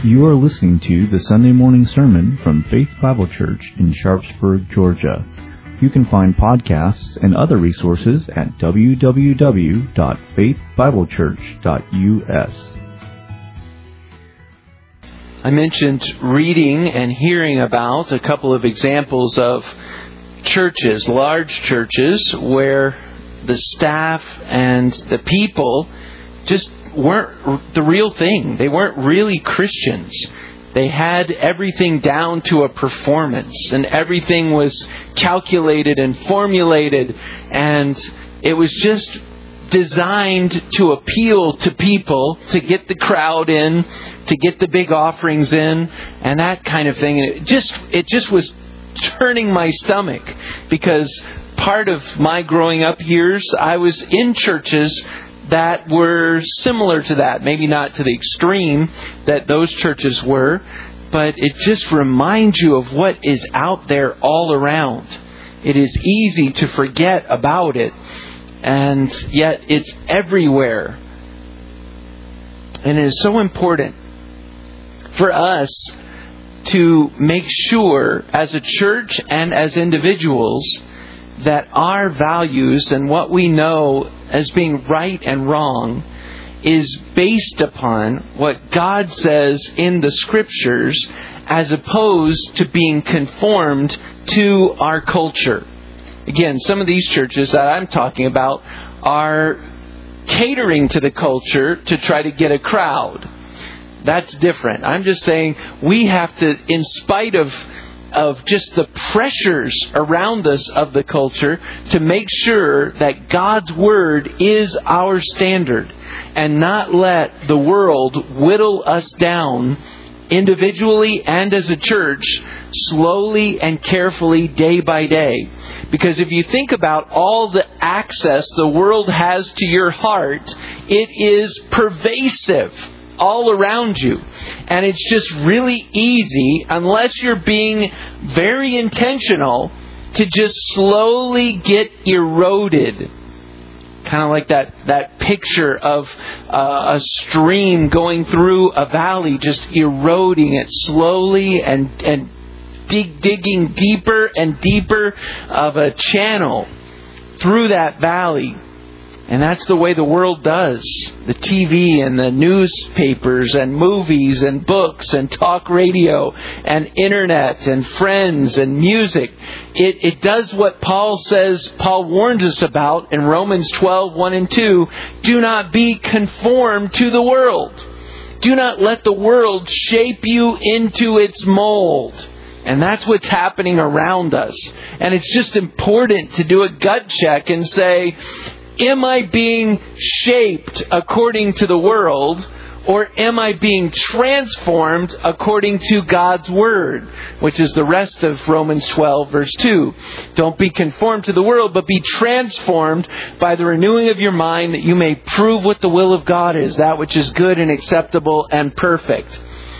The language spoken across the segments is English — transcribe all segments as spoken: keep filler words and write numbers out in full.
You are listening to the Sunday morning sermon from Faith Bible Church in Sharpsburg, Georgia. You can find podcasts and other resources at w w w dot faith bible church dot u s. I mentioned reading and hearing about a couple of examples of churches, large churches, where the staff and the people just weren't the real thing. They weren't really Christians. They had everything down to a performance, and everything was calculated and formulated, and it was just designed to appeal to people, to get the crowd in, to get the big offerings in, and that kind of thing. And it just it just was turning my stomach, because part of my growing up years, I was in churches that were similar to that. Maybe not to the extreme that those churches were, but it just reminds you of what is out there all around. It is easy to forget about it, and yet it's everywhere. And it is so important for us to make sure, as a church and as individuals, that our values and what we know as being right and wrong is based upon what God says in the Scriptures, as opposed to being conformed to our culture. Again, some of these churches that I'm talking about are catering to the culture to try to get a crowd. That's different. I'm just saying we have to, in spite of of just the pressures around us of the culture, to make sure that God's Word is our standard, and not let the world whittle us down individually and as a church, slowly and carefully, day by day. Because if you think about all the access the world has to your heart, it is pervasive all around you. And it's just really easy, unless you're being very intentional, to just slowly get eroded. Kind of like that, that picture of uh, a stream going through a valley, just eroding it slowly and, and dig, digging deeper and deeper of a channel through that valley. And that's the way the world does. The T V and the newspapers and movies and books and talk radio and internet and friends and music. It, it does what Paul says, Paul warns us about in Romans twelve, one and two. Do not be conformed to the world. Do not let the world shape you into its mold. And that's what's happening around us. And it's just important to do a gut check and say, am I being shaped according to the world, or am I being transformed according to God's Word? Which is the rest of Romans twelve, verse two. Don't be conformed to the world, but be transformed by the renewing of your mind, that you may prove what the will of God is, that which is good and acceptable and perfect.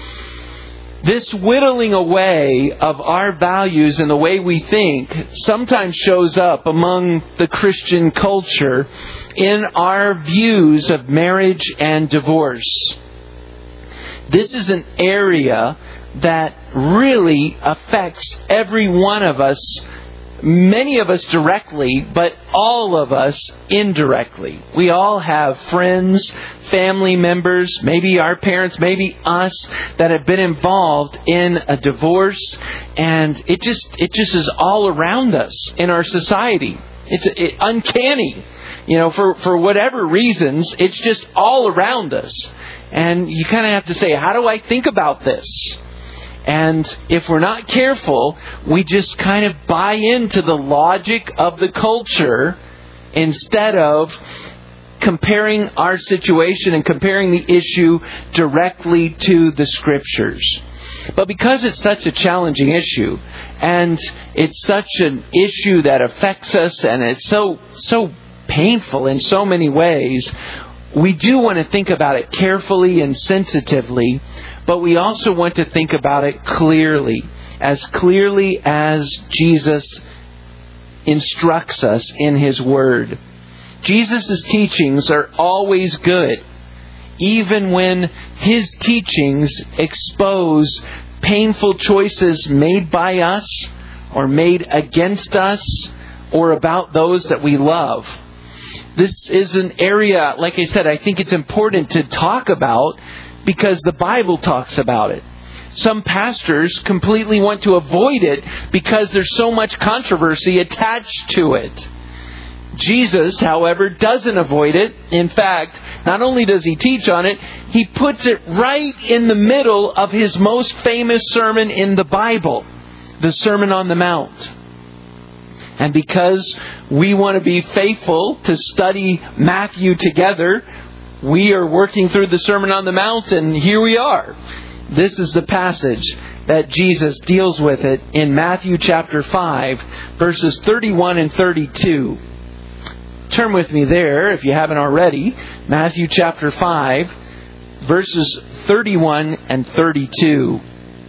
This whittling away of our values and the way we think sometimes shows up among the Christian culture in our views of marriage and divorce. This is an area that really affects every one of us, many of us directly, but all of us indirectly. We all have friends, family members, maybe our parents, maybe us, that have been involved in a divorce, and it just it just is all around us in our society. It's it, uncanny, you know, for for whatever reasons, it's just all around us, and you kind of have to say, how do I think about this? And if we're not careful, we just kind of buy into the logic of the culture instead of comparing our situation and comparing the issue directly to the Scriptures. But because it's such a challenging issue, and it's such an issue that affects us, and it's so so painful in so many ways, we do want to think about it carefully and sensitively, but we also want to think about it clearly, as clearly as Jesus instructs us in His Word. Jesus' teachings are always good. even when his teachings expose painful choices made by us or made against us or about those that we love. This is an area, like I said, I think it's important to talk about because the Bible talks about it. Some pastors completely want to avoid it because there's so much controversy attached to it. Jesus, however, doesn't avoid it. In fact, not only does he teach on it, he puts it right in the middle of his most famous sermon in the Bible, the Sermon on the Mount. And because we want to be faithful to study Matthew together, we are working through the Sermon on the Mount, and here we are. This is the passage that Jesus deals with it in Matthew chapter five, verses thirty-one and thirty-two. Turn with me there, if you haven't already. Matthew chapter five, verses thirty-one and thirty-two.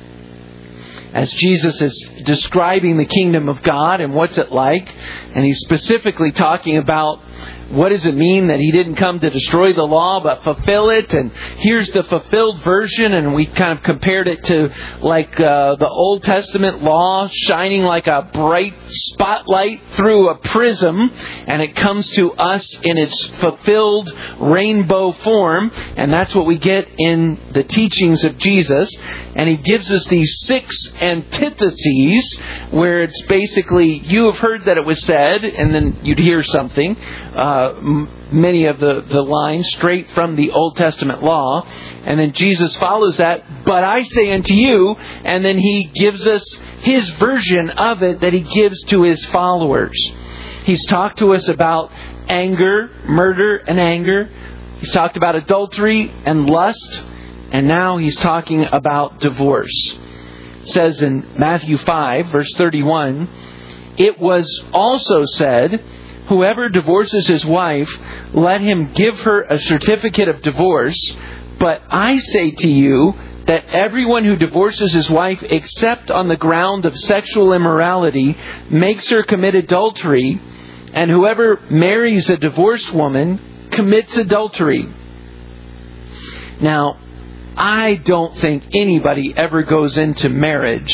As Jesus is describing the kingdom of God and what's it like, and he's specifically talking about what does it mean that he didn't come to destroy the law but fulfill it? And here's the fulfilled version, and we kind of compared it to like uh, the Old Testament law shining like a bright spotlight through a prism, and it comes to us in its fulfilled rainbow form, and that's what we get in the teachings of Jesus. And he gives us these six antitheses where it's basically, you have heard that it was said, and then you'd hear something. Uh, m- many of the, the lines straight from the Old Testament law. And then Jesus follows that, but I say unto you, and then he gives us his version of it that he gives to his followers. He's talked to us about anger, murder and anger. He's talked about adultery and lust. And now he's talking about divorce. It says in Matthew five, verse thirty-one, it was also said, whoever divorces his wife, let him give her a certificate of divorce. But I say to you that everyone who divorces his wife except on the ground of sexual immorality makes her commit adultery, and whoever marries a divorced woman commits adultery. Now, I don't think anybody ever goes into marriage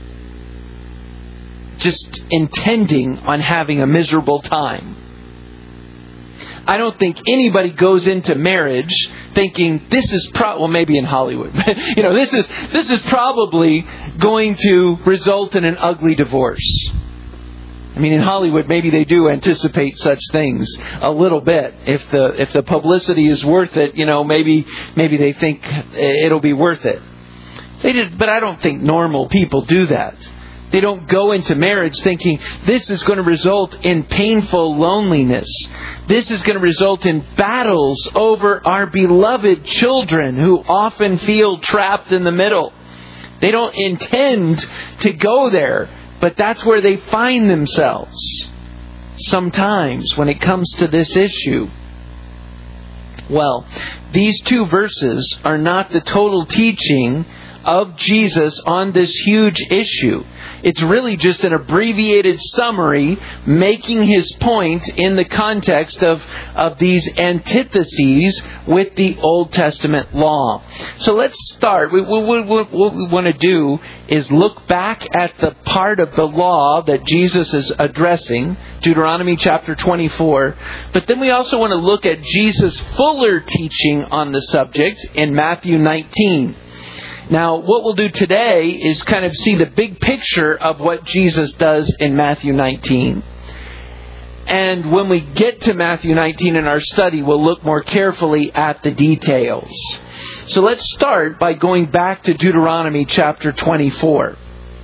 just intending on having a miserable time. I don't think anybody goes into marriage thinking this is pro- well maybe in Hollywood, but you know this is this is probably going to result in an ugly divorce. I mean, in Hollywood, maybe they do anticipate such things a little bit. If the if the publicity is worth it, you know, maybe maybe they think it'll be worth it. They did, but I don't think normal people do that. They don't go into marriage thinking this is going to result in painful loneliness. This is going to result in battles over our beloved children who often feel trapped in the middle. They don't intend to go there, but that's where they find themselves sometimes when it comes to this issue. Well, these two verses are not the total teaching of Jesus on this huge issue. It's really just an abbreviated summary making his point in the context of, of these antitheses with the Old Testament law. So let's start. We, we, we, what we want to do is look back at the part of the law that Jesus is addressing, Deuteronomy chapter twenty-four. But then we also want to look at Jesus' fuller teaching on the subject in Matthew nineteen. Now, what we'll do today is kind of see the big picture of what Jesus does in Matthew nineteen. And when we get to Matthew nineteen in our study, we'll look more carefully at the details. So let's start by going back to Deuteronomy chapter twenty-four.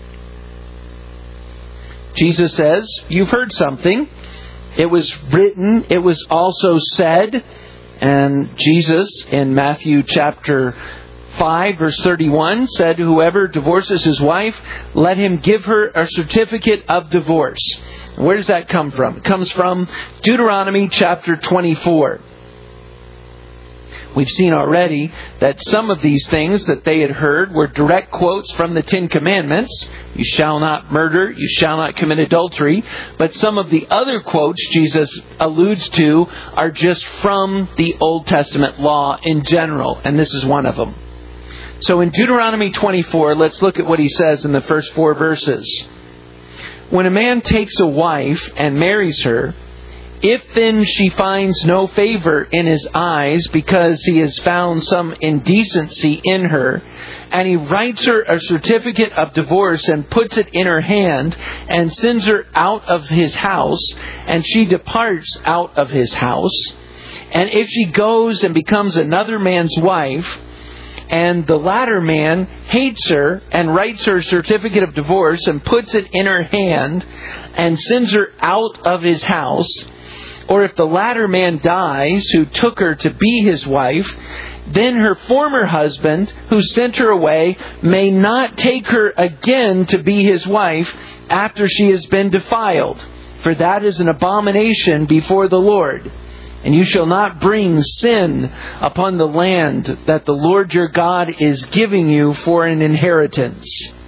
Jesus says, you've heard something. It was written, it was also said. And Jesus in Matthew chapter five, verse thirty-one said, whoever divorces his wife, let him give her a certificate of divorce. Where does that come from? It comes from Deuteronomy chapter twenty-four. We've seen already that some of these things that they had heard were direct quotes from the Ten Commandments. You shall not murder, you shall not commit adultery. But some of the other quotes Jesus alludes to are just from the Old Testament law in general. And this is one of them. So in Deuteronomy twenty-four, let's look at what he says in the first four verses. When a man takes a wife and marries her, if then she finds no favor in his eyes because he has found some indecency in her, and he writes her a certificate of divorce and puts it in her hand and sends her out of his house, and she departs out of his house, and if she goes and becomes another man's wife, and the latter man hates her and writes her a certificate of divorce and puts it in her hand and sends her out of his house, or if the latter man dies who took her to be his wife, then her former husband who sent her away may not take her again to be his wife after she has been defiled, for that is an abomination before the Lord. And you shall not bring sin upon the land that the Lord your God is giving you for an inheritance.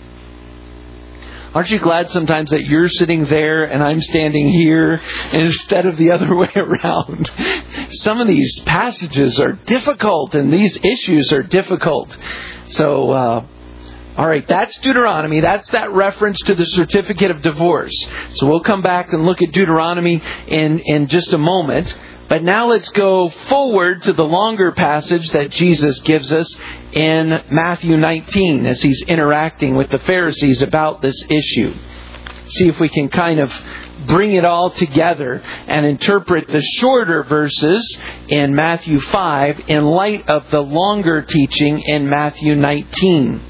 Aren't you glad sometimes that you're sitting there and I'm standing here instead of the other way around? Some of these passages are difficult and these issues are difficult. So, uh, all right, that's Deuteronomy. That's that reference to the certificate of divorce. So we'll come back and look at Deuteronomy in, in just a moment. But now let's go forward to the longer passage that Jesus gives us in Matthew nineteen as he's interacting with the Pharisees about this issue. See if we can kind of bring it all together and interpret the shorter verses in Matthew five in light of the longer teaching in Matthew nineteen.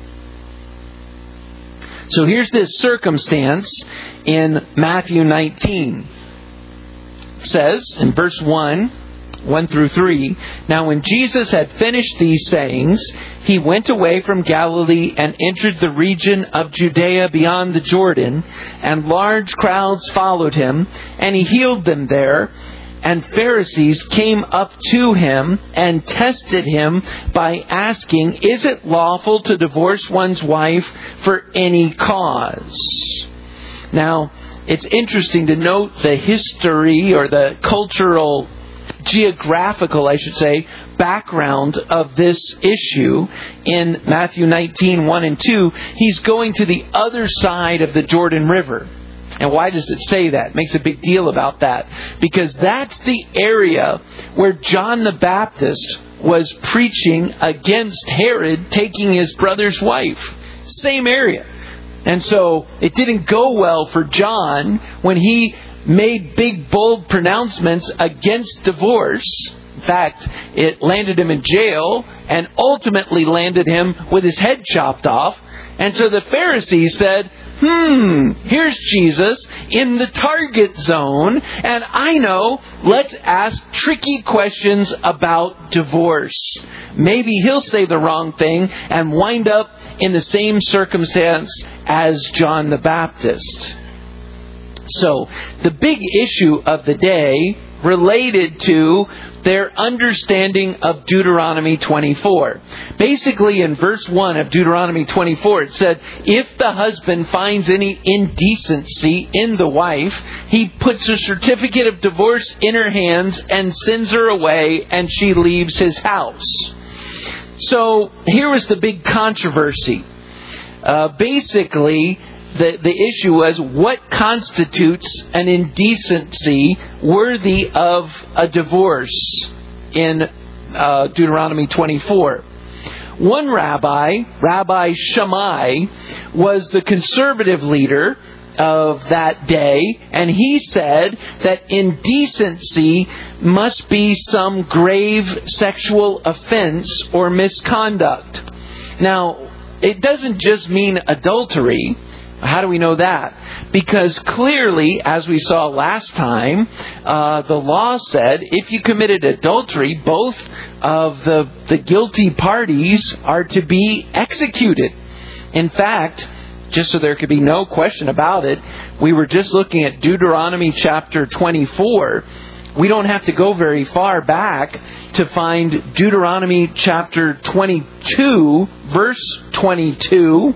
So here's this circumstance in Matthew nineteen. It says in verse one, one through three, Now when Jesus had finished these sayings, he went away from Galilee and entered the region of Judea beyond the Jordan, and large crowds followed him, and he healed them there. And Pharisees came up to him and tested him by asking, Is it lawful to divorce one's wife for any cause? Now, it's interesting to note the history or the cultural, geographical, I should say, background of this issue in Matthew nineteen, one and two. He's going to the other side of the Jordan River. And why does it say that? It makes a big deal about that. Because that's the area where John the Baptist was preaching against Herod taking his brother's wife. Same area. And so it didn't go well for John when he made big, bold pronouncements against divorce. In fact, it landed him in jail and ultimately landed him with his head chopped off. And so the Pharisees said, Hmm, here's Jesus in the target zone, and I know, let's ask tricky questions about divorce. Maybe he'll say the wrong thing and wind up in the same circumstance as John the Baptist. So, the big issue of the day related to their understanding of Deuteronomy twenty-four. Basically, in verse one of Deuteronomy twenty-four, it said, if the husband finds any indecency in the wife, he puts a certificate of divorce in her hands and sends her away, and she leaves his house. So, here was the big controversy. Uh, basically, The, the issue was what constitutes an indecency worthy of a divorce in uh, Deuteronomy twenty-four. One rabbi, Rabbi Shammai, was the conservative leader of that day, and he said that indecency must be some grave sexual offense or misconduct. Now, it doesn't just mean adultery. How do we know that? Because clearly, as we saw last time, uh, the law said if you committed adultery, both of the, the guilty parties are to be executed. In fact, just so there could be no question about it, we were just looking at Deuteronomy chapter twenty-four, We don't have to go very far back to find Deuteronomy chapter twenty-two, verse twenty-two,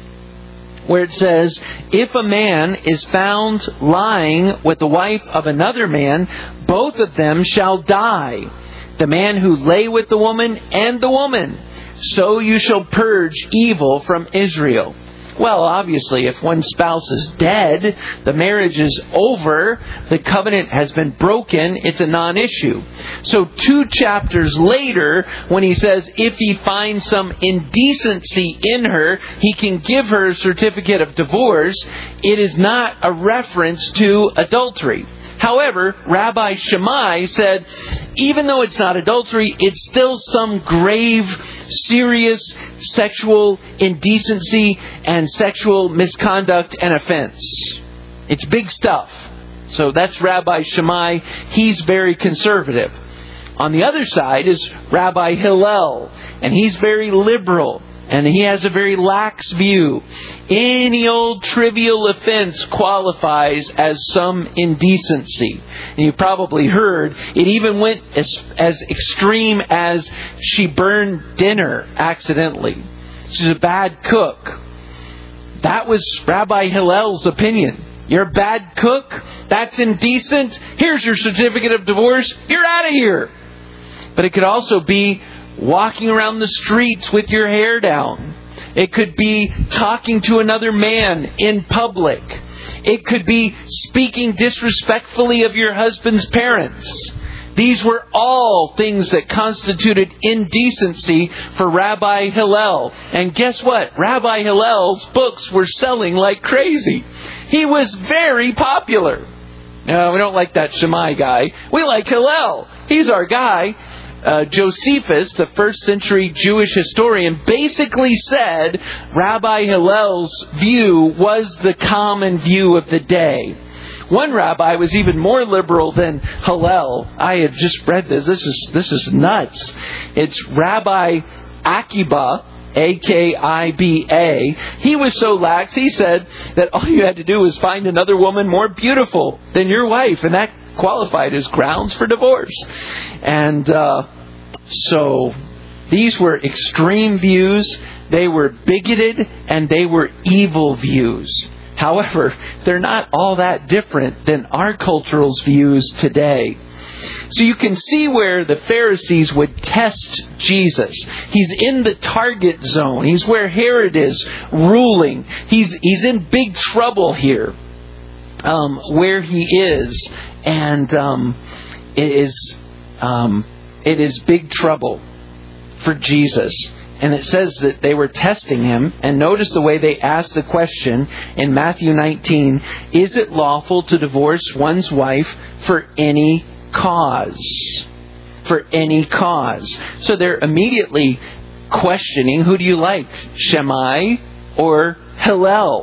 where it says, if a man is found lying with the wife of another man, both of them shall die, the man who lay with the woman and the woman. So you shall purge evil from Israel. Well, obviously, if one spouse is dead, the marriage is over, the covenant has been broken, it's a non-issue. So two chapters later, when he says if he finds some indecency in her, he can give her a certificate of divorce, it is not a reference to adultery. However, Rabbi Shammai said, even though it's not adultery, it's still some grave, serious sexual indecency and sexual misconduct and offense. It's big stuff. So that's Rabbi Shammai. He's very conservative. On the other side is Rabbi Hillel, and he's very liberal. And he has a very lax view. Any old trivial offense qualifies as some indecency. And you probably heard it even went as, as extreme as she burned dinner accidentally. She's a bad cook. That was Rabbi Hillel's opinion. You're a bad cook? That's indecent? Here's your certificate of divorce. You're out of here. But it could also be walking around the streets with your hair down. It could be talking to another man in public. It could be speaking disrespectfully of your husband's parents. These were all things that constituted indecency for Rabbi Hillel. And guess what? Rabbi Hillel's books were selling like crazy. He was very popular. No, we don't like that Shammai guy. We like Hillel. He's our guy. Uh, Josephus, the first century Jewish historian, basically said Rabbi Hillel's view was the common view of the day. One rabbi was even more liberal than Hillel. I had just read this. This is this is nuts. It's Rabbi Akiba, A K I B A. He was so lax, he said that all you had to do was find another woman more beautiful than your wife, and that qualified as grounds for divorce. And uh, so these were extreme views. They were bigoted and they were evil views. However, they're not all that different than our cultural views today. So you can see where the Pharisees would test Jesus. He's in the target zone. He's where Herod is ruling. He's he's in big trouble here, um, where he is, and um, it is um, it is big trouble for Jesus. And it says that they were testing him. And notice the way they asked the question in Matthew nineteen. Is it lawful to divorce one's wife for any cause? For any cause. So they're immediately questioning, who do you like? Shammai or Hillel?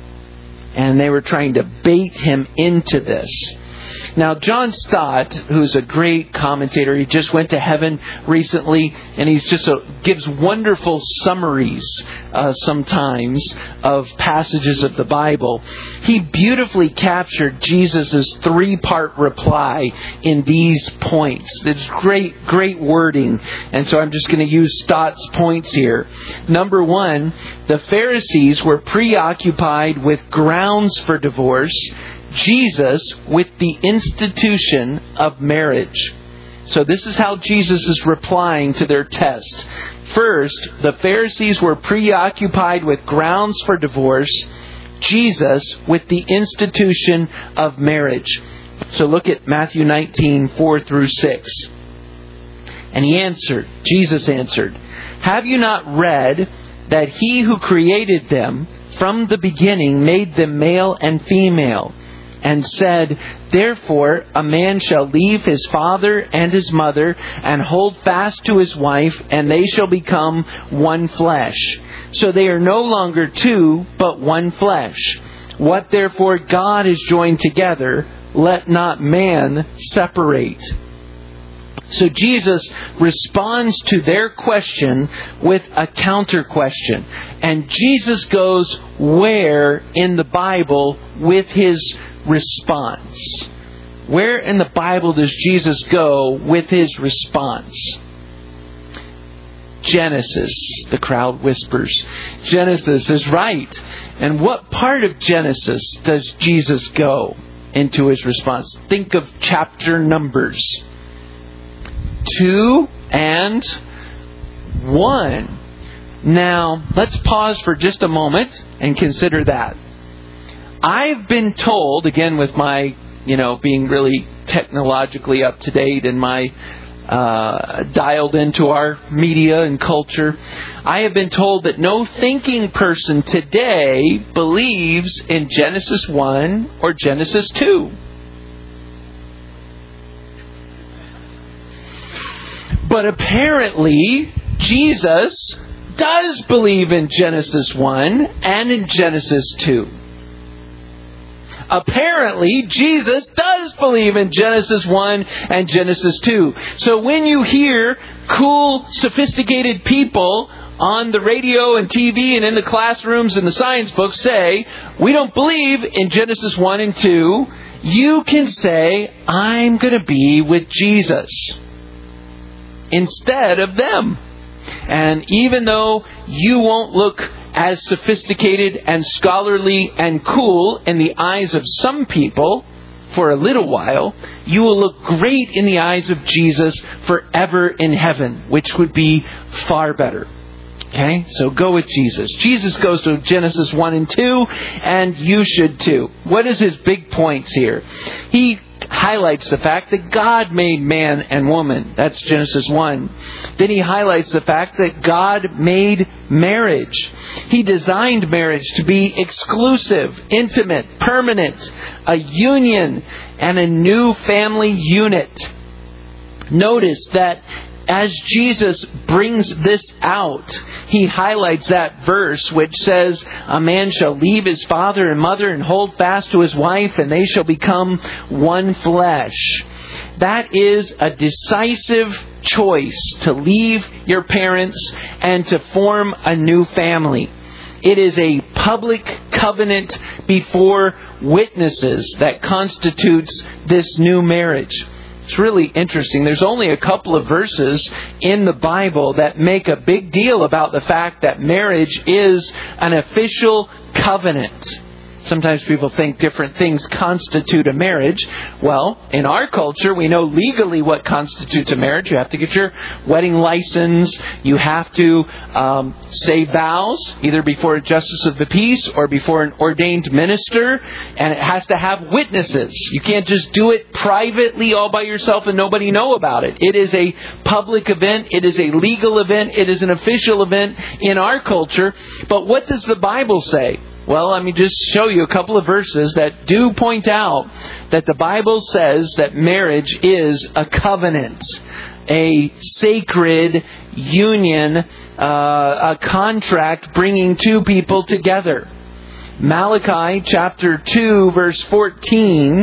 And they were trying to bait him into this. Now, John Stott, who's a great commentator, he just went to heaven recently, and he's just a, gives wonderful summaries uh, sometimes of passages of the Bible. He beautifully captured Jesus' three-part reply in these points. It's great, great wording, and so I'm just going to use Stott's points here. Number one, the Pharisees were preoccupied with grounds for divorce, Jesus with the institution of marriage. So this is how Jesus is replying to their test. First, the Pharisees were preoccupied with grounds for divorce, Jesus with the institution of marriage. So look at Matthew nineteen, four through six. And he answered, Jesus answered, have you not read that he who created them from the beginning made them male and female? And said, therefore a man shall leave his father and his mother and hold fast to his wife, and they shall become one flesh. So they are no longer two, but one flesh. What therefore God has joined together, let not man separate. So Jesus responds to their question with a counter question. And Jesus goes where in the Bible with his response? Where in the Bible does Jesus go with his response? Genesis, the crowd whispers. Genesis is right. And what part of Genesis does Jesus go into his response? Think of chapter numbers. Two and one. Now, let's pause for just a moment and consider that. I've been told, again with my, you know, being really technologically up to date and my uh, dialed into our media and culture, I have been told that no thinking person today believes in Genesis one or Genesis two. But apparently, Jesus does believe in Genesis one and in Genesis two. Apparently, Jesus does believe in Genesis one and Genesis two. So when you hear cool, sophisticated people on the radio and T V and in the classrooms and the science books say, we don't believe in Genesis one and two, you can say, I'm going to be with Jesus instead of them. And even though you won't look as sophisticated and scholarly and cool in the eyes of some people for a little while, you will look great in the eyes of Jesus forever in heaven, which would be far better. Okay, so go with Jesus. Jesus goes to Genesis one and two, and you should too. What is his big points here? He highlights the fact that God made man and woman. That's Genesis one. Then he highlights the fact that God made marriage. He designed marriage to be exclusive, intimate, permanent, a union, and a new family unit. Notice that as Jesus brings this out, he highlights that verse which says, a man shall leave his father and mother and hold fast to his wife, and they shall become one flesh. That is a decisive choice to leave your parents and to form a new family. It is a public covenant before witnesses that constitutes this new marriage. It's really interesting. There's only a couple of verses in the Bible that make a big deal about the fact that marriage is an official covenant. Sometimes people think different things constitute a marriage. Well, in our culture, we know legally what constitutes a marriage. You have to get your wedding license. You have to um, say vows, either before a justice of the peace or before an ordained minister. And it has to have witnesses. You can't just do it privately all by yourself and nobody know about it. It is a public event. It is a legal event. It is an official event in our culture. But what does the Bible say? Well, let me just show you a couple of verses that do point out that the Bible says that marriage is a covenant, a sacred union, uh, a contract bringing two people together. Malachi chapter two, verse fourteen.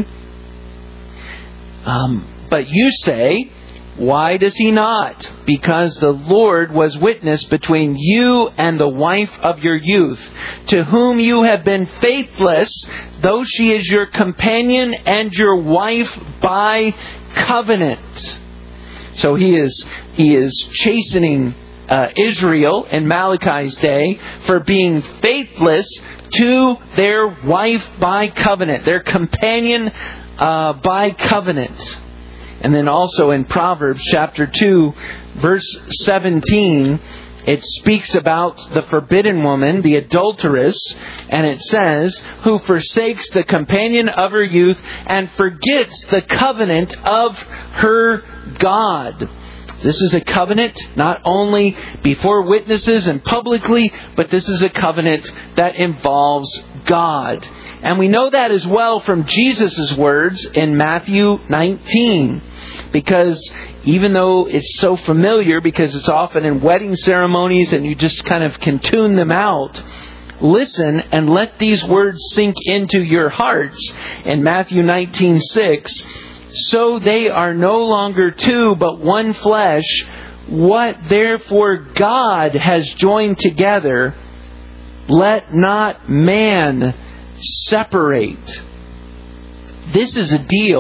Um, but you say, why does he not? Because the Lord was witness between you and the wife of your youth, to whom you have been faithless, though she is your companion and your wife by covenant. So he is he is chastening uh, Israel in Malachi's day for being faithless to their wife by covenant, their companion uh, by covenant. And then also in Proverbs chapter two, verse seventeen, it speaks about the forbidden woman, the adulteress, and it says, who forsakes the companion of her youth and forgets the covenant of her God. This is a covenant not only before witnesses and publicly, but this is a covenant that involves God. And we know that as well from Jesus' words in Matthew nineteen. Because even though it's so familiar, because it's often in wedding ceremonies and you just kind of can tune them out, listen and let these words sink into your hearts. In Matthew nineteen six, so they are no longer two, but one flesh. What therefore God has joined together, let not man separate. This is a deal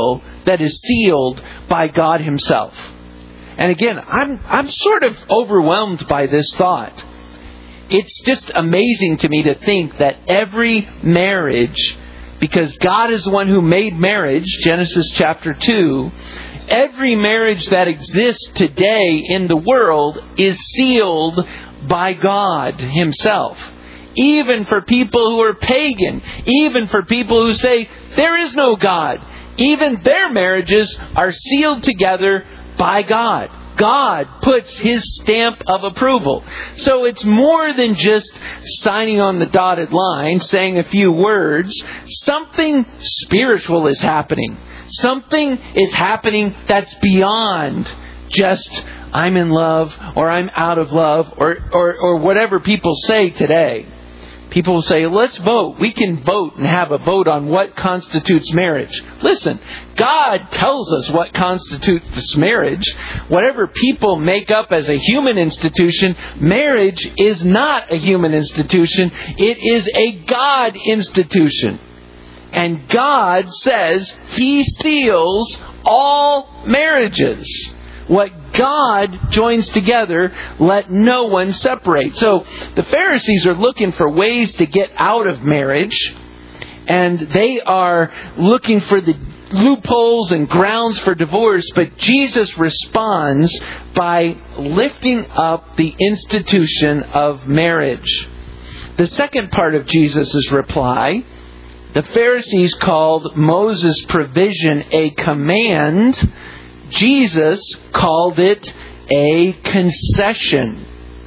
that is sealed by God Himself. And again, I'm I'm sort of overwhelmed by this thought. It's just amazing to me to think that every marriage, because God is the one who made marriage, Genesis chapter two, every marriage that exists today in the world is sealed by God Himself. Even for people who are pagan, even for people who say there is no God, even their marriages are sealed together by God. God puts His stamp of approval. So it's more than just signing on the dotted line, saying a few words. Something spiritual is happening. Something is happening that's beyond just I'm in love or I'm out of love or, or, or whatever people say today. People will say, let's vote. We can vote and have a vote on what constitutes marriage. Listen, God tells us what constitutes this marriage. Whatever people make up as a human institution, marriage is not a human institution. It is a God institution. And God says He seals all marriages. What God joins together, let no one separate. So the Pharisees are looking for ways to get out of marriage. And they are looking for the loopholes and grounds for divorce. But Jesus responds by lifting up the institution of marriage. The second part of Jesus' reply, the Pharisees called Moses' provision a command. Jesus called it a concession.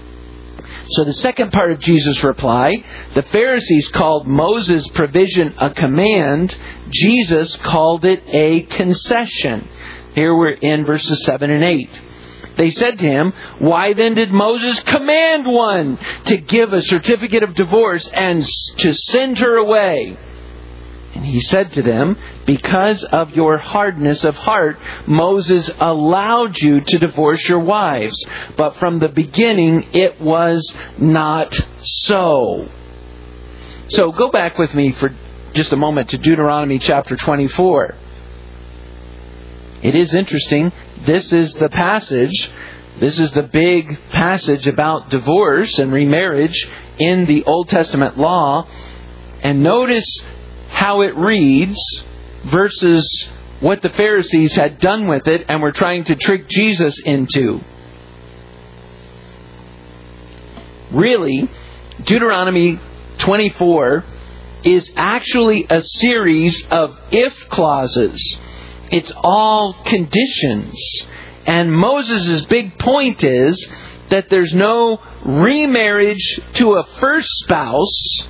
So the second part of Jesus' reply, the Pharisees called Moses' provision a command. Jesus called it a concession. Here we're in verses seven and eight. They said to him, why then did Moses command one to give a certificate of divorce and to send her away? And he said to them, because of your hardness of heart, Moses allowed you to divorce your wives. But from the beginning, it was not so. So go back with me for just a moment to Deuteronomy chapter twenty-four. It is interesting. This is the passage. This is the big passage about divorce and remarriage in the Old Testament law. And notice how it reads versus what the Pharisees had done with it and were trying to trick Jesus into. Really, Deuteronomy twenty-four is actually a series of if clauses. It's all conditions. And Moses' big point is that there's no remarriage to a first spouse.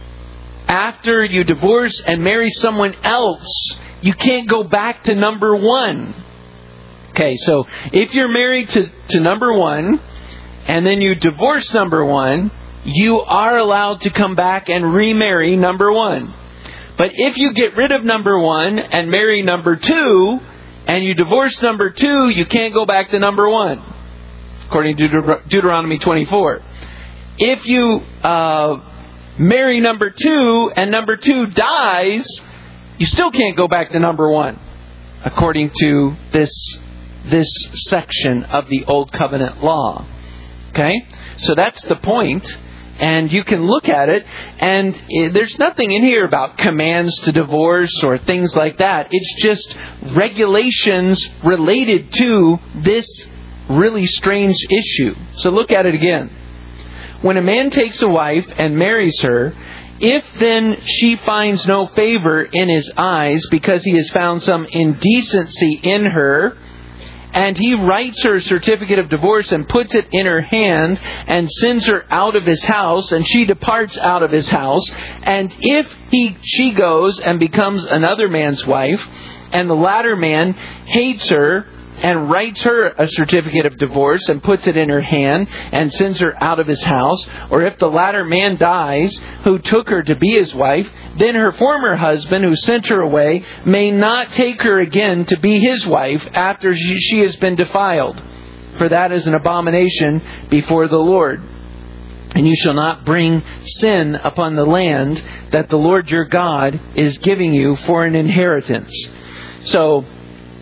After you divorce and marry someone else, you can't go back to number one. Okay, so if you're married to, to number one, and then you divorce number one, you are allowed to come back and remarry number one. But if you get rid of number one and marry number two, and you divorce number two, you can't go back to number one, according to Deut- Deuteronomy twenty-four. If you uh, marry number two and number two dies, you still can't go back to number one, according to this this section of the Old Covenant law. Okay? So that's the point. And you can look at it, and there's nothing in here about commands to divorce or things like that. It's just regulations related to this really strange issue. So look at it again. When a man takes a wife and marries her, if then she finds no favor in his eyes because he has found some indecency in her, and he writes her a certificate of divorce and puts it in her hand and sends her out of his house, and she departs out of his house, and if he she goes and becomes another man's wife, and the latter man hates her and writes her a certificate of divorce and puts it in her hand and sends her out of his house, or if the latter man dies who took her to be his wife, then her former husband who sent her away may not take her again to be his wife after she, she has been defiled. For that is an abomination before the Lord. And you shall not bring sin upon the land that the Lord your God is giving you for an inheritance. So,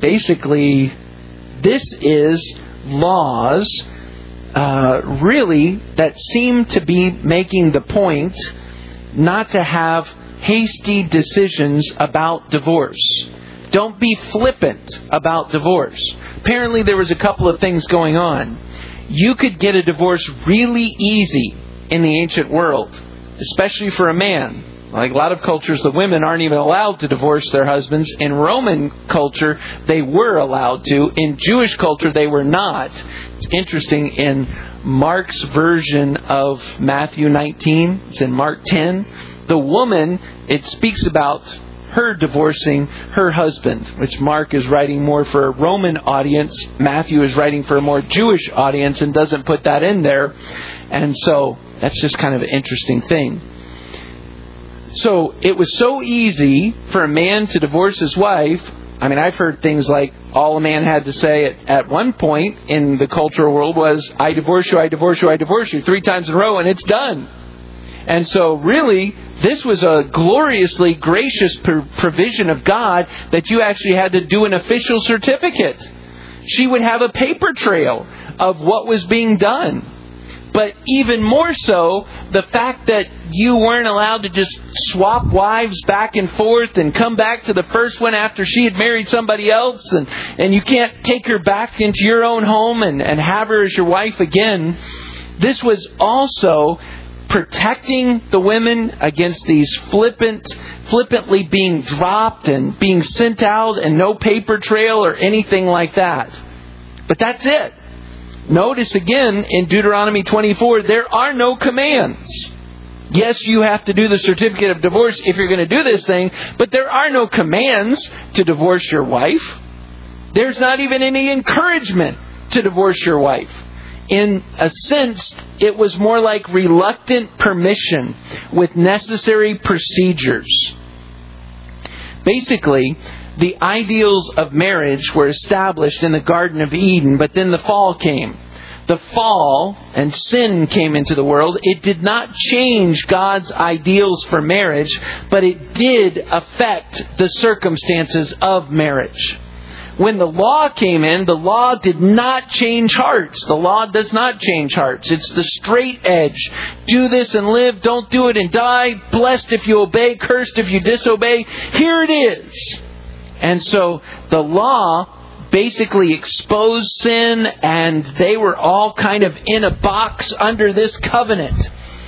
basically, this is laws, uh, really, that seem to be making the point not to have hasty decisions about divorce. Don't be flippant about divorce. Apparently there was a couple of things going on. You could get a divorce really easy in the ancient world, especially for a man. Like a lot of cultures, the women aren't even allowed to divorce their husbands. In Roman culture, they were allowed to. In Jewish culture, they were not. It's interesting, in Mark's version of Matthew nineteen, it's in Mark ten, the woman, it speaks about her divorcing her husband, which Mark is writing more for a Roman audience. Matthew is writing for a more Jewish audience and doesn't put that in there. And so that's just kind of an interesting thing. So it was so easy for a man to divorce his wife. I mean, I've heard things like all a man had to say at, at one point in the cultural world was, I divorce you, I divorce you, I divorce you, three times in a row, and it's done. And so really, this was a gloriously gracious provision of God that you actually had to do an official certificate. She would have a paper trail of what was being done. But even more so, the fact that you weren't allowed to just swap wives back and forth and come back to the first one after she had married somebody else, and, and you can't take her back into your own home and, and have her as your wife again. This was also protecting the women against these flippant, flippantly being dropped and being sent out and no paper trail or anything like that. But that's it. Notice again in Deuteronomy twenty-four, there are no commands. Yes, you have to do the certificate of divorce if you're going to do this thing, but there are no commands to divorce your wife. There's not even any encouragement to divorce your wife. In a sense, it was more like reluctant permission with necessary procedures. Basically, the ideals of marriage were established in the Garden of Eden, but then the fall came. The fall and sin came into the world. It did not change God's ideals for marriage, but it did affect the circumstances of marriage. When the law came in, the law did not change hearts. The law does not change hearts. It's the straight edge. Do this and live. Don't do it and die. Blessed if you obey. Cursed if you disobey. Here it is. And so the law basically exposed sin, and they were all kind of in a box under this covenant.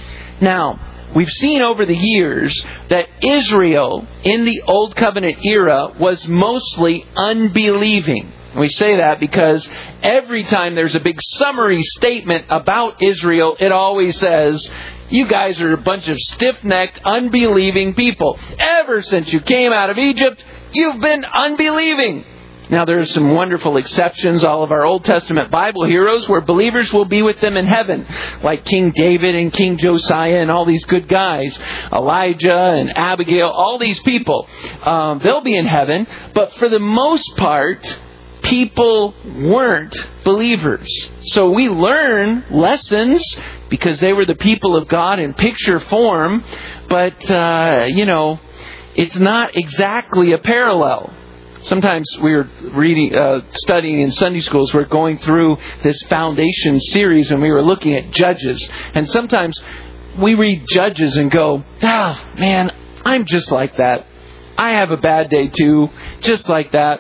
Now, we've seen over the years that Israel in the Old Covenant era was mostly unbelieving. And we say that because every time there's a big summary statement about Israel, it always says, you guys are a bunch of stiff-necked, unbelieving people. Ever since you came out of Egypt, you've been unbelieving. Now, there are some wonderful exceptions, all of our Old Testament Bible heroes, where believers will be with them in heaven, like King David and King Josiah and all these good guys, Elijah and Abigail, all these people. Um, they'll be in heaven, but for the most part, people weren't believers. So we learn lessons because they were the people of God in picture form, but, uh, you know, it's not exactly a parallel. Sometimes we were reading, uh, studying in Sunday schools. We're going through this foundation series, and we were looking at Judges. And sometimes we read Judges and go, "Ah, oh, man, I'm just like that. I have a bad day too, just like that.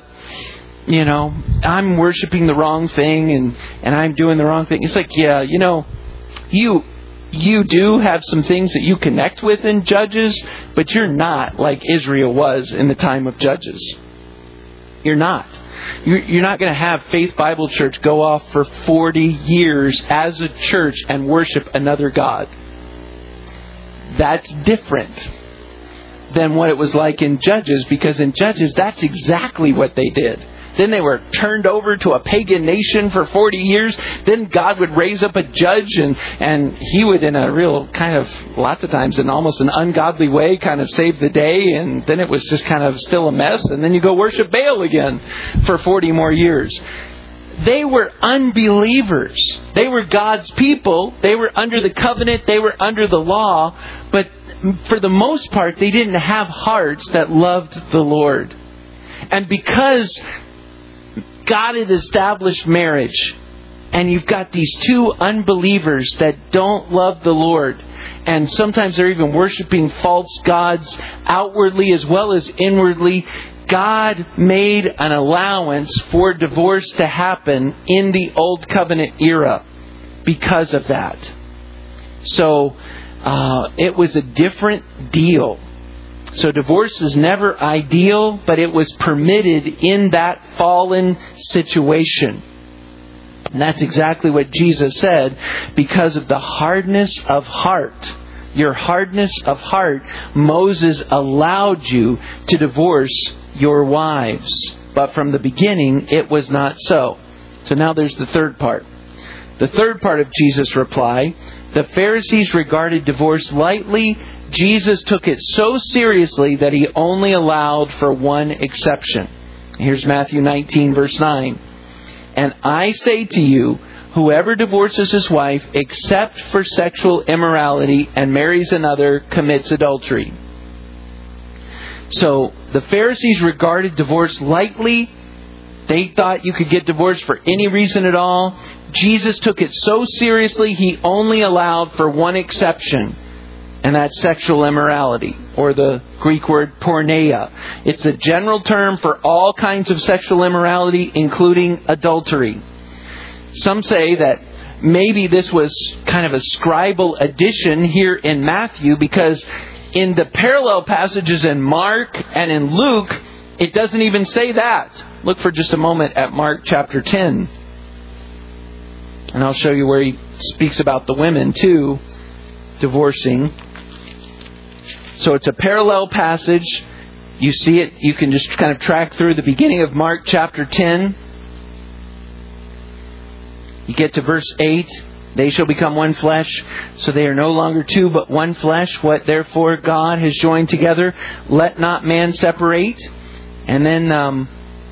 You know, I'm worshiping the wrong thing, and and I'm doing the wrong thing." It's like, yeah, you know, you. You do have some things that you connect with in Judges, but you're not like Israel was in the time of Judges. You're not. You're not going to have Faith Bible Church go off for forty years as a church and worship another God. That's different than what it was like in Judges, because in Judges, that's exactly what they did. Then they were turned over to a pagan nation for forty years. Then God would raise up a judge, and, and he would, in a real kind of, lots of times in almost an ungodly way, kind of save the day. And then it was just kind of still a mess. And then you go worship Baal again for forty more years. They were unbelievers. They were God's people. They were under the covenant. They were under the law. But for the most part, they didn't have hearts that loved the Lord. And because got an established marriage, and you've got these two unbelievers that don't love the Lord, and sometimes they're even worshiping false gods outwardly as well as inwardly, God made an allowance for divorce to happen in the Old Covenant era because of that. So uh, it was a different deal. So divorce is never ideal, but it was permitted in that fallen situation. And that's exactly what Jesus said, because of the hardness of heart. Your hardness of heart, Moses allowed you to divorce your wives. But from the beginning, it was not so. So now there's the third part. The third part of Jesus' reply, the Pharisees regarded divorce lightly. Jesus took it so seriously that He only allowed for one exception. Here's Matthew nineteen, verse nine. And I say to you, whoever divorces his wife except for sexual immorality and marries another commits adultery. So the Pharisees regarded divorce lightly. They thought you could get divorced for any reason at all. Jesus took it so seriously, He only allowed for one exception. And that's sexual immorality, or the Greek word porneia. It's a general term for all kinds of sexual immorality, including adultery. Some say that maybe this was kind of a scribal addition here in Matthew, because in the parallel passages in Mark and in Luke, it doesn't even say that. Look for just a moment at Mark chapter ten. And I'll show you where he speaks about the women too, divorcing. So it's a parallel passage. You see it, you can just kind of track through the beginning of Mark chapter ten. You get to verse eight. They shall become one flesh, so they are no longer two but one flesh. What therefore God has joined together, let not man separate. And then um,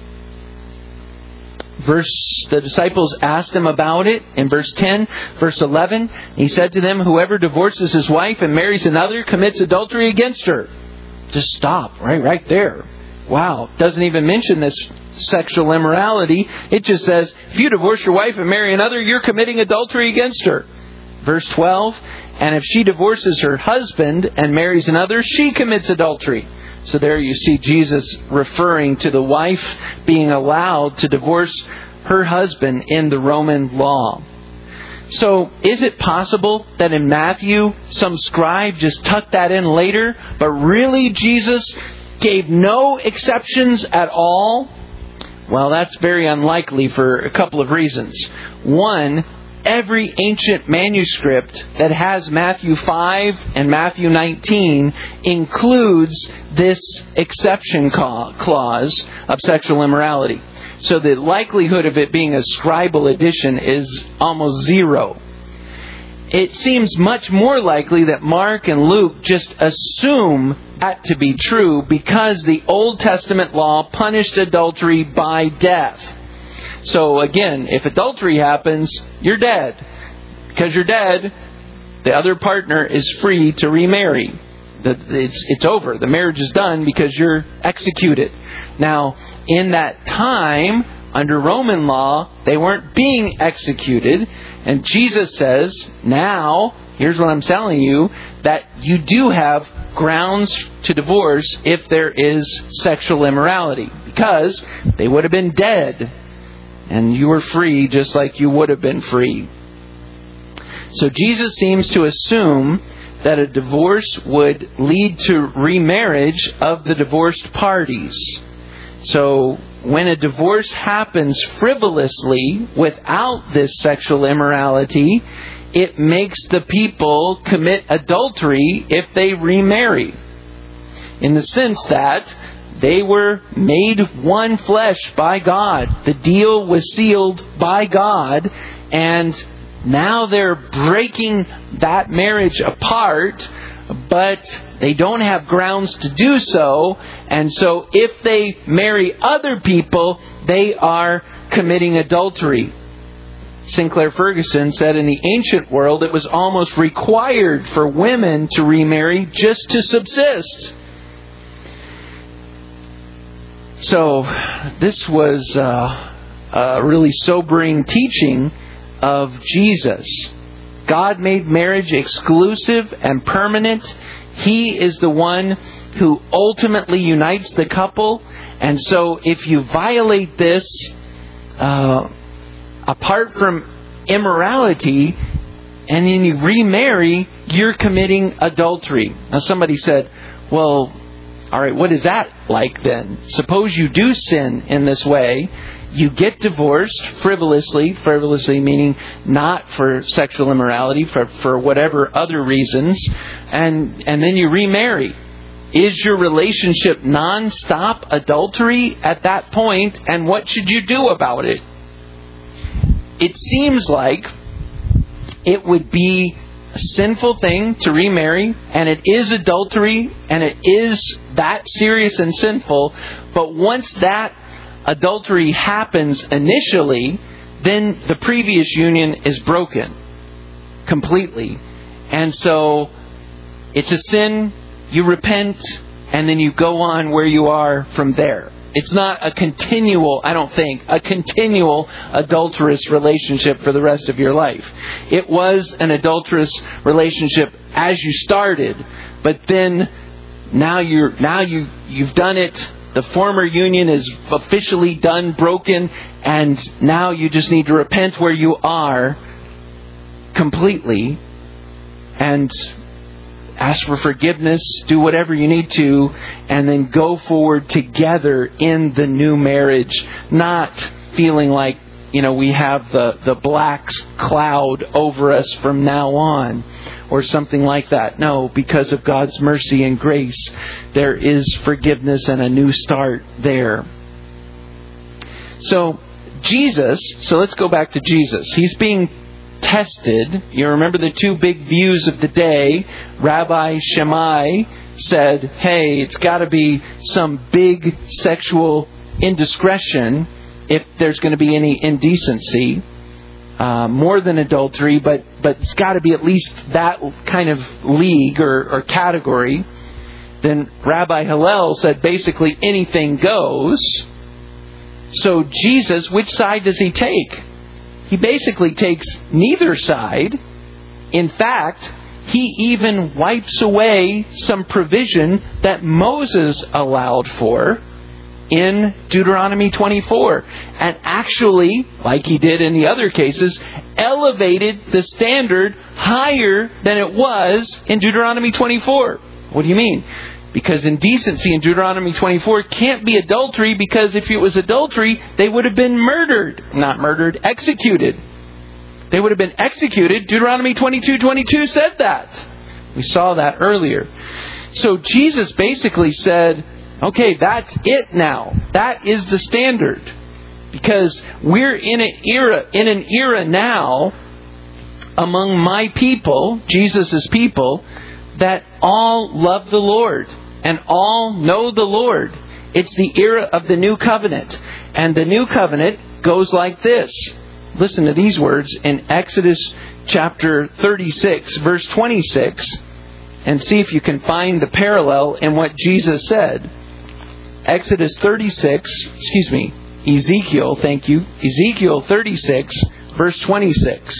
verse the disciples asked Him about it in verse ten. Verse eleven, He said to them, whoever divorces his wife and marries another commits adultery against her. Just stop right right there. Wow. Doesn't even mention this sexual immorality. It just says, if you divorce your wife and marry another, you're committing adultery against her. Verse twelve, and if she divorces her husband and marries another, she commits adultery. So there you see Jesus referring to the wife being allowed to divorce her husband in the Roman law. So is it possible that in Matthew some scribe just tucked that in later, but really Jesus gave no exceptions at all? Well, that's very unlikely for a couple of reasons. One, every ancient manuscript that has Matthew five and Matthew nineteen includes this exception clause of sexual immorality. So the likelihood of it being a scribal addition is almost zero. It seems much more likely that Mark and Luke just assume that to be true because the Old Testament law punished adultery by death. So again, if adultery happens, you're dead. Because you're dead, the other partner is free to remarry. It's, it's over. The marriage is done because you're executed. Now, in that time, under Roman law, they weren't being executed. And Jesus says, now, here's what I'm telling you, that you do have grounds to divorce if there is sexual immorality. Because they would have been dead. And you were free just like you would have been free. So Jesus seems to assume that a divorce would lead to remarriage of the divorced parties. So when a divorce happens frivolously without this sexual immorality, it makes the people commit adultery if they remarry. In the sense that they were made one flesh by God. The deal was sealed by God, and now they're breaking that marriage apart, but they don't have grounds to do so. And so if they marry other people, they are committing adultery. Sinclair Ferguson said in the ancient world it was almost required for women to remarry just to subsist. So this was uh, a really sobering teaching of Jesus. God made marriage exclusive and permanent. He is the one who ultimately unites the couple. And so if you violate this, uh, apart from immorality, and then you remarry, you're committing adultery. Now somebody said, well, all right, what is that like then? Suppose you do sin in this way. You get divorced frivolously, frivolously meaning not for sexual immorality, for, for whatever other reasons, and, and then you remarry. Is your relationship non-stop adultery at that point, and what should you do about it? It seems like it would be a sinful thing to remarry, and it is adultery, and it is that serious and sinful, but once that adultery happens initially, then the previous union is broken completely. And so it's a sin, you repent, and then you go on where you are from there. It's not a continual, I don't think, a continual adulterous relationship for the rest of your life. It was an adulterous relationship as you started, but then now you're now you you've done it. The former union is officially done, broken, and now you just need to repent where you are completely and ask for forgiveness, do whatever you need to, and then go forward together in the new marriage, not feeling like, you know, we have the, the black cloud over us from now on or something like that. No, because of God's mercy and grace, there is forgiveness and a new start there. So Jesus, so let's go back to Jesus. He's being tested. You remember the two big views of the day. Rabbi Shammai said, hey, it's got to be some big sexual indiscretion if there's going to be any indecency. Uh, more than adultery, but, but it's got to be at least that kind of league or, or category. Then Rabbi Hillel said basically anything goes. So Jesus, which side does he take? He basically takes neither side. In fact, he even wipes away some provision that Moses allowed for in Deuteronomy twenty-four. And actually, like he did in the other cases, elevated the standard higher than it was in Deuteronomy twenty-four. What do you mean? Because indecency in Deuteronomy twenty-four can't be adultery, because if it was adultery, they would have been murdered. Not murdered, executed. They would have been executed. Deuteronomy twenty-two twenty-two said that. We saw that earlier. So Jesus basically said, okay, that's it now. That is the standard. Because we're in an era, in an era now among my people, Jesus' people, that all love the Lord and all know the Lord. It's the era of the new covenant. And the new covenant goes like this. Listen to these words in Exodus chapter thirty-six, verse twenty-six, and see if you can find the parallel in what Jesus said. Exodus thirty-six, excuse me, Ezekiel, thank you. Ezekiel thirty-six, verse twenty-six.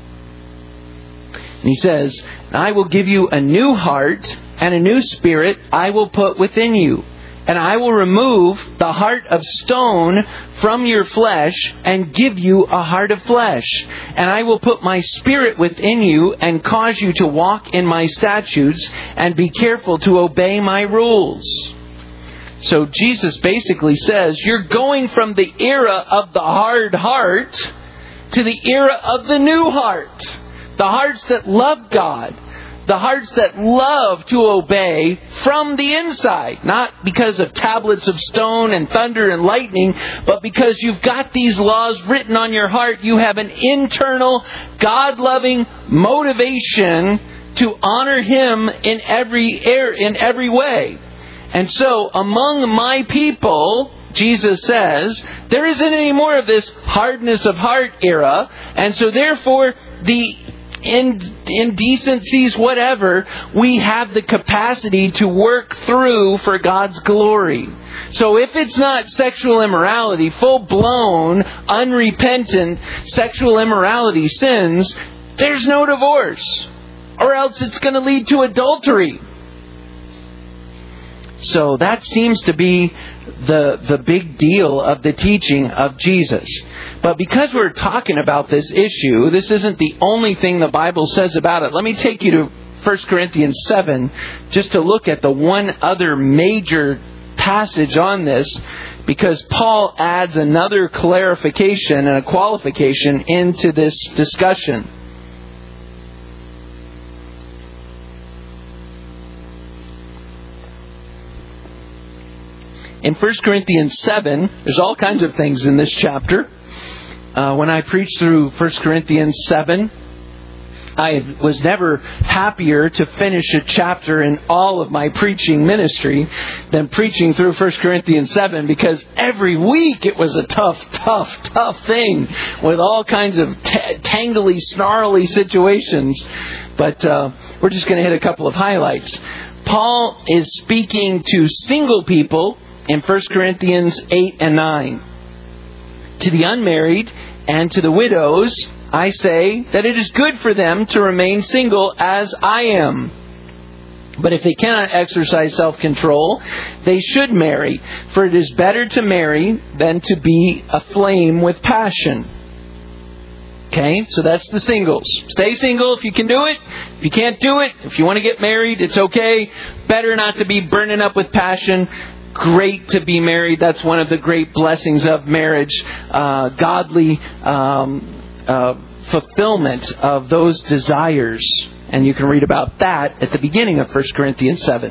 And he says, I will give you a new heart, and a new spirit I will put within you. And I will remove the heart of stone from your flesh and give you a heart of flesh. And I will put my spirit within you and cause you to walk in my statutes and be careful to obey my rules. So Jesus basically says, you're going from the era of the hard heart to the era of the new heart. The hearts that love God. The hearts that love to obey from the inside. Not because of tablets of stone and thunder and lightning, but because you've got these laws written on your heart. You have an internal, God-loving motivation to honor Him in every air, in every way. And so, among my people, Jesus says, there isn't any more of this hardness of heart era. And so therefore, the indecencies, whatever, we have the capacity to work through for God's glory. So if it's not sexual immorality, full-blown, unrepentant sexual immorality sins, there's no divorce. Or else it's going to lead to adultery. So that seems to be the the big deal of the teaching of Jesus. But because we're talking about this issue, this isn't the only thing the Bible says about it. Let me take you to First Corinthians seven just to look at the one other major passage on this, because Paul adds another clarification and a qualification into this discussion. In First Corinthians seven, there's all kinds of things in this chapter. Uh, when I preached through First Corinthians seven, I was never happier to finish a chapter in all of my preaching ministry than preaching through First Corinthians seven, because every week it was a tough, tough, tough thing with all kinds of t- tangly, snarly situations. But uh, we're just going to hit a couple of highlights. Paul is speaking to single people in First Corinthians eight and nine. To the unmarried and to the widows, I say that it is good for them to remain single as I am. But if they cannot exercise self-control, they should marry. For it is better to marry than to be aflame with passion. Okay, so that's the singles. Stay single if you can do it. If you can't do it, if you want to get married, it's okay. Better not to be burning up with passion. Great to be married. That's one of the great blessings of marriage. Uh, godly um, uh, fulfillment of those desires. And you can read about that at the beginning of First Corinthians seven.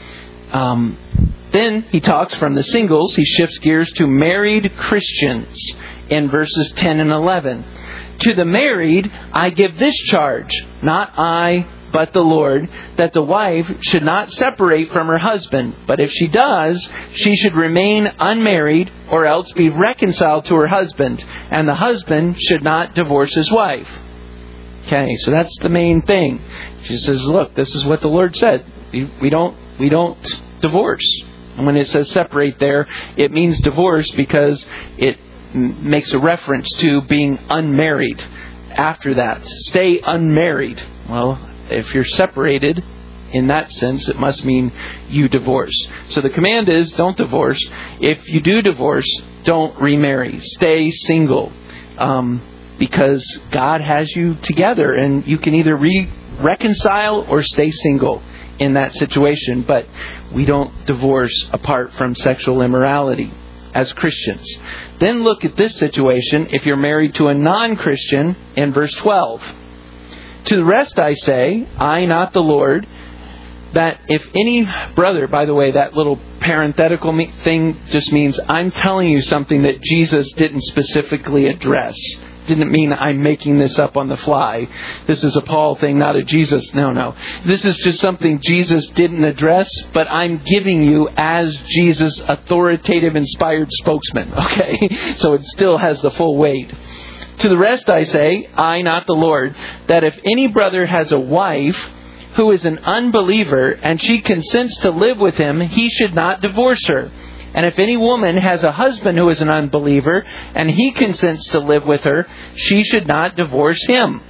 Um, then he talks from the singles. He shifts gears to married Christians in verses ten and eleven. To the married, I give this charge, not I, but the Lord, that the wife should not separate from her husband. But if she does, she should remain unmarried or else be reconciled to her husband. And the husband should not divorce his wife. Okay, so that's the main thing. She says, look, this is what the Lord said. We don't, we don't divorce. And when it says separate there, it means divorce because it makes a reference to being unmarried. After that, stay unmarried. Well, if you're separated, in that sense, it must mean you divorce. So the command is, don't divorce. If you do divorce, don't remarry. Stay single. Um, because God has you together, and you can either re- reconcile or stay single in that situation. But we don't divorce apart from sexual immorality as Christians. Then look at this situation if you're married to a non-Christian in verse twelve. To the rest I say, I, not the Lord, that if any brother, by the way, that little parenthetical thing just means I'm telling you something that Jesus didn't specifically address. Didn't mean I'm making this up on the fly. This is a Paul thing, not a Jesus. No, no. This is just something Jesus didn't address, but I'm giving you as Jesus' authoritative, inspired spokesman. Okay? So it still has the full weight. To the rest I say, I, not the Lord, that if any brother has a wife who is an unbeliever and she consents to live with him, he should not divorce her. And if any woman has a husband who is an unbeliever and he consents to live with her, she should not divorce him.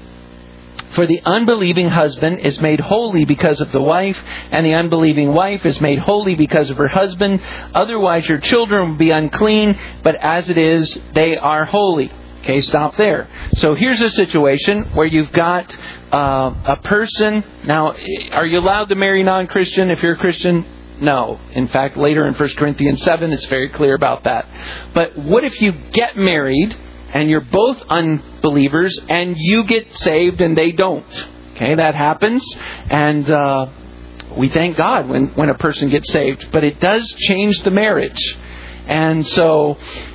For the unbelieving husband is made holy because of the wife, and the unbelieving wife is made holy because of her husband. Otherwise your children will be unclean, but as it is, they are holy. Okay, stop there. So here's a situation where you've got uh, a person. Now, are you allowed to marry non-Christian if you're a Christian? No. In fact, later in First Corinthians seven, it's very clear about that. But what if you get married and you're both unbelievers and you get saved and they don't? Okay, that happens. And uh, we thank God when, when a person gets saved. But it does change the marriage. And so,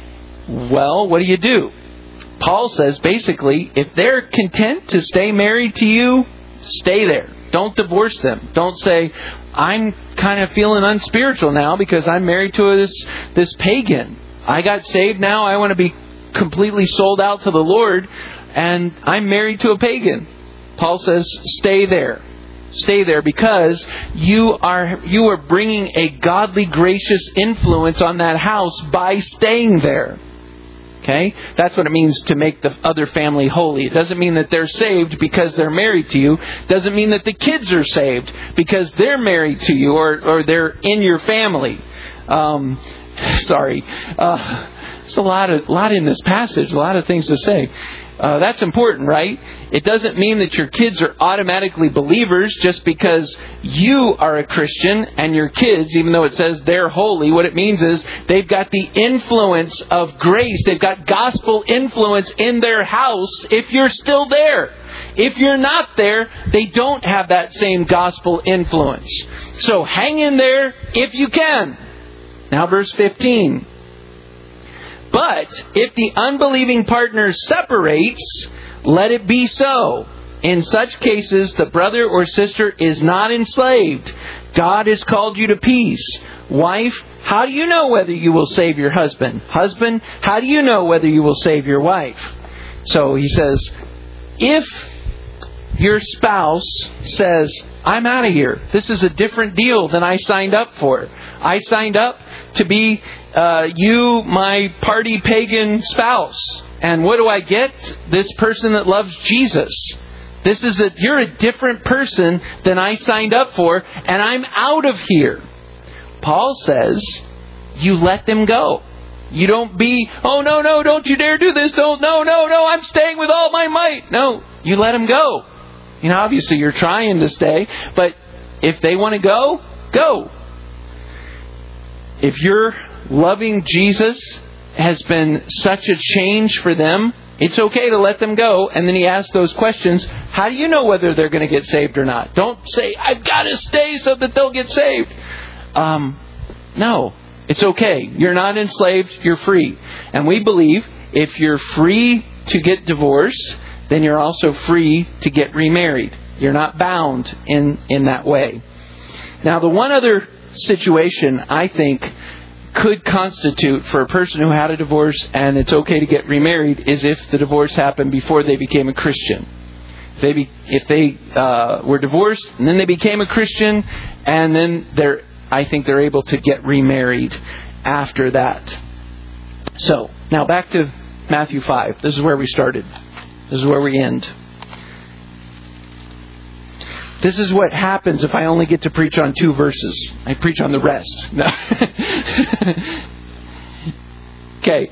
well, what do you do? Paul says, basically, if they're content to stay married to you, stay there. Don't divorce them. Don't say, I'm kind of feeling unspiritual now because I'm married to this, this pagan. I got saved now. I want to be completely sold out to the Lord, and I'm married to a pagan. Paul says, stay there. Stay there because you are you are bringing a godly, gracious influence on that house by staying there. Okay? That's what it means to make the other family holy. It doesn't mean that they're saved because they're married to you. It doesn't mean that the kids are saved because they're married to you or, or they're in your family. Um, sorry. Uh, there's a lot of lot in this passage, a lot of things to say. Uh, that's important, right? It doesn't mean that your kids are automatically believers just because you are a Christian and your kids, even though it says they're holy, what it means is they've got the influence of grace. They've got gospel influence in their house if you're still there. If you're not there, they don't have that same gospel influence. So hang in there if you can. Now verse fifteen. But if the unbelieving partner separates, let it be so. In such cases, the brother or sister is not enslaved. God has called you to peace. Wife, how do you know whether you will save your husband? Husband, how do you know whether you will save your wife? So he says, if your spouse says, I'm out of here. This is a different deal than I signed up for. I signed up to be uh, you, my party pagan spouse. And what do I get? This person that loves Jesus. This is a, you're a different person than I signed up for, and I'm out of here. Paul says, you let them go. You don't be, oh, no, no, don't you dare do this. Don't, no, no, no, I'm staying with all my might. No, you let them go. You know, obviously you're trying to stay, but if they want to go, go. If your loving Jesus has been such a change for them, it's okay to let them go. And then he asks those questions. How do you know whether they're going to get saved or not? Don't say, I've got to stay so that they'll get saved. Um, no, it's okay. You're not enslaved. You're free. And we believe if you're free to get divorced, then you're also free to get remarried. You're not bound in, in that way. Now, the one other situation I think could constitute for a person who had a divorce and it's okay to get remarried is if the divorce happened before they became a Christian. If they, be, if they uh, were divorced and then they became a Christian and then they're, I think they're able to get remarried after that. So, now back to Matthew five. This is where we started. This is where we end. This is what happens if I only get to preach on two verses. I preach on the rest. No. Okay.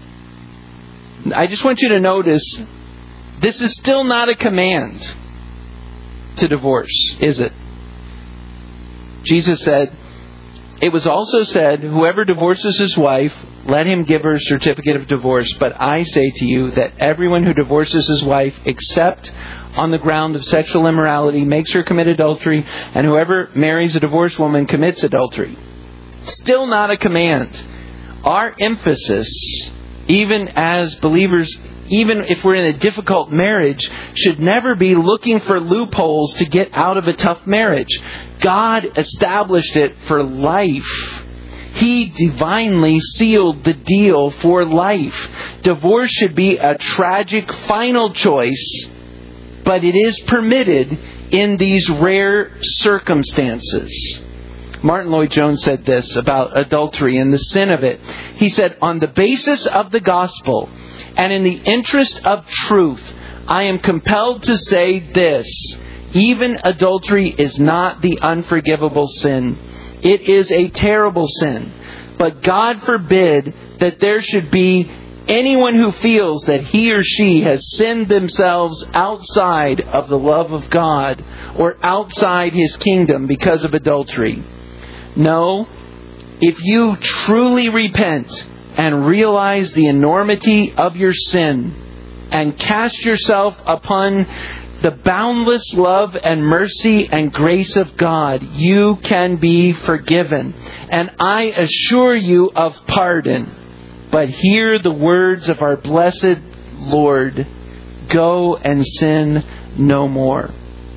I just want you to notice, this is still not a command to divorce, is it? Jesus said, it was also said, whoever divorces his wife, let him give her a certificate of divorce. But I say to you that everyone who divorces his wife, except on the ground of sexual immorality, makes her commit adultery, and whoever marries a divorced woman commits adultery. Still not a command. Our emphasis, even as believers, even if we're in a difficult marriage, should never be looking for loopholes to get out of a tough marriage. God established it for life. He divinely sealed the deal for life. Divorce should be a tragic final choice, but it is permitted in these rare circumstances. Martin Lloyd-Jones said this about adultery and the sin of it. He said, on the basis of the gospel and in the interest of truth, I am compelled to say this. Even adultery is not the unforgivable sin. It is a terrible sin. But God forbid that there should be anyone who feels that he or she has sinned themselves outside of the love of God or outside His kingdom because of adultery. No, if you truly repent and realize the enormity of your sin and cast yourself upon the boundless love and mercy and grace of God, you can be forgiven. And I assure you of pardon. But hear the words of our blessed Lord, go and sin no more.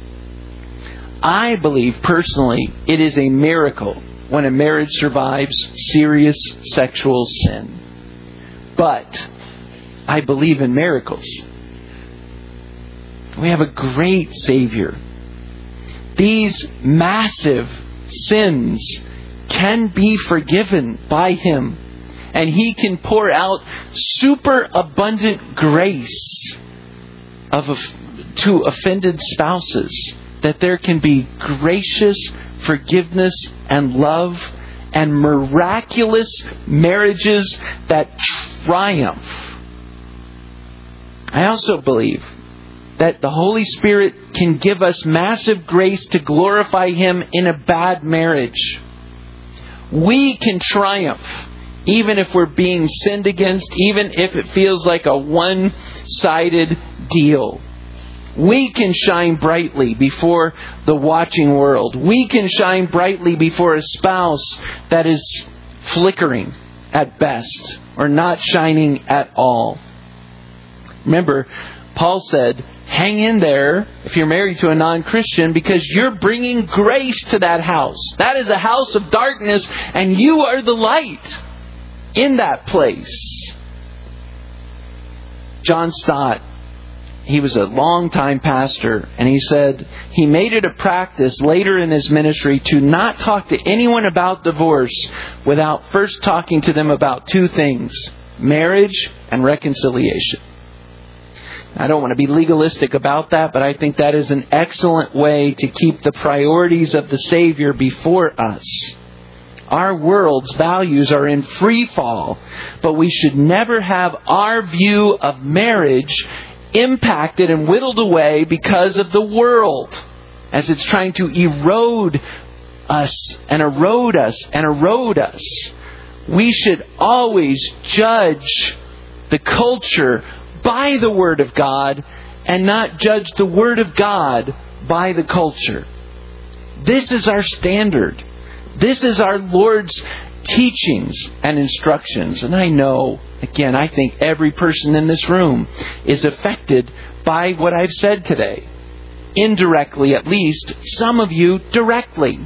I believe personally it is a miracle when a marriage survives serious sexual sin. But I believe in miracles. We have a great Savior. These massive sins can be forgiven by Him. And He can pour out super abundant grace of to offended spouses. That there can be gracious forgiveness and love and miraculous marriages that triumph. I also believe that the Holy Spirit can give us massive grace to glorify Him in a bad marriage. We can triumph even if we're being sinned against, even if it feels like a one-sided deal. We can shine brightly before the watching world. We can shine brightly before a spouse that is flickering at best or not shining at all. Remember, Paul said, hang in there if you're married to a non-Christian because you're bringing grace to that house. That is a house of darkness and you are the light in that place. John Stott, he was a long-time pastor, and he said he made it a practice later in his ministry to not talk to anyone about divorce without first talking to them about two things, marriage and reconciliation. I don't want to be legalistic about that, but I think that is an excellent way to keep the priorities of the Savior before us. Our world's values are in free fall, but we should never have our view of marriage impacted and whittled away because of the world as it's trying to erode us and erode us and erode us. We should always judge the culture by the Word of God and not judge the Word of God by the culture. This is our standard. This is our Lord's teachings and instructions. And I know, again, I think every person in this room is affected by what I've said today. Indirectly, at least. Some of you directly.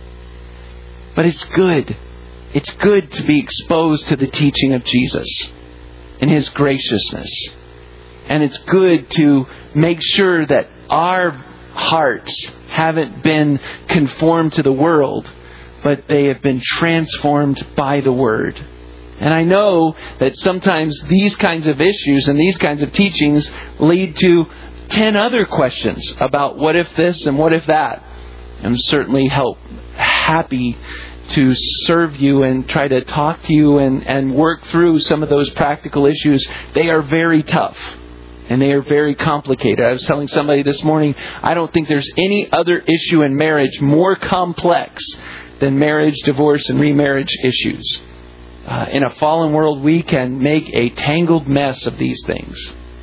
But it's good. It's good to be exposed to the teaching of Jesus and His graciousness. And it's good to make sure that our hearts haven't been conformed to the world, but they have been transformed by the Word. And I know that sometimes these kinds of issues and these kinds of teachings lead to ten other questions about what if this and what if that. I'm certainly help, happy to serve you and try to talk to you and, and work through some of those practical issues. They are very tough. And they are very complicated. I was telling somebody this morning, I don't think there's any other issue in marriage more complex than marriage, divorce, and remarriage issues. Uh, in a fallen world, we can make a tangled mess of these things.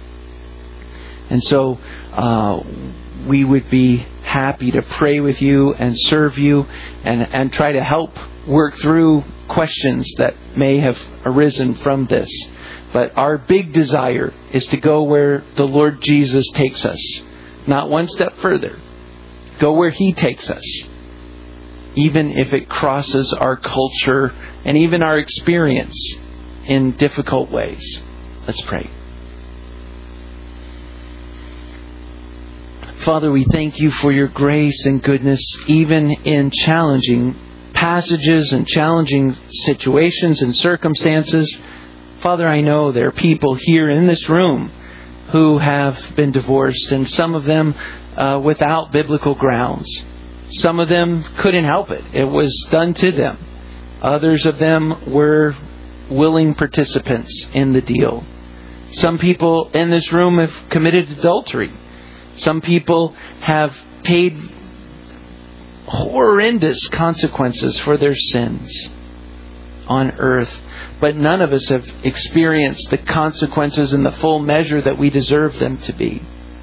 And so uh, we would be happy to pray with you and serve you and, and try to help work through questions that may have arisen from this. But our big desire is to go where the Lord Jesus takes us. Not one step further. Go where He takes us. Even if it crosses our culture and even our experience in difficult ways. Let's pray. Father, we thank You for Your grace and goodness, even in challenging passages and challenging situations and circumstances. Father, I know there are people here in this room who have been divorced, and some of them uh, without biblical grounds. Some of them couldn't help it. It was done to them. Others of them were willing participants in the deal. Some people in this room have committed adultery. Some people have paid horrendous consequences for their sins on earth. But none of us have experienced the consequences in the full measure that we deserve them to be.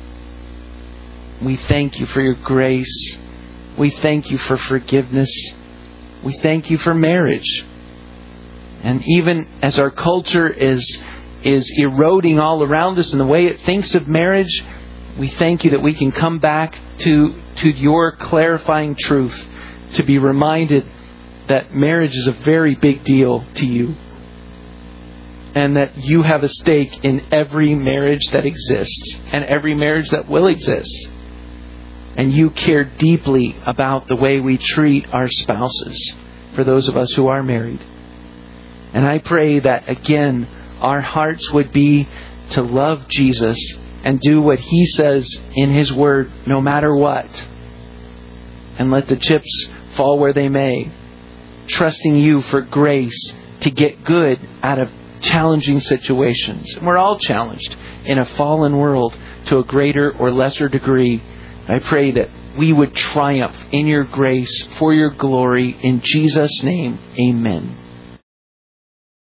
We thank You for Your grace. We thank You for forgiveness. We thank You for marriage. And even as our culture is, is eroding all around us in the way it thinks of marriage, we thank You that we can come back to, to Your clarifying truth, to be reminded that marriage is a very big deal to You. and that you have a stake in every marriage that exists and every marriage that will exist. And you care deeply about the way we treat our spouses, for those of us who are married. And I pray that, again, our hearts would be to love Jesus and do what He says in His Word, no matter what. And let the chips fall where they may. Trusting You for grace to get good out of challenging situations. And we're all challenged in a fallen world to a greater or lesser degree. I pray that we would triumph in Your grace for Your glory. In Jesus' name, amen.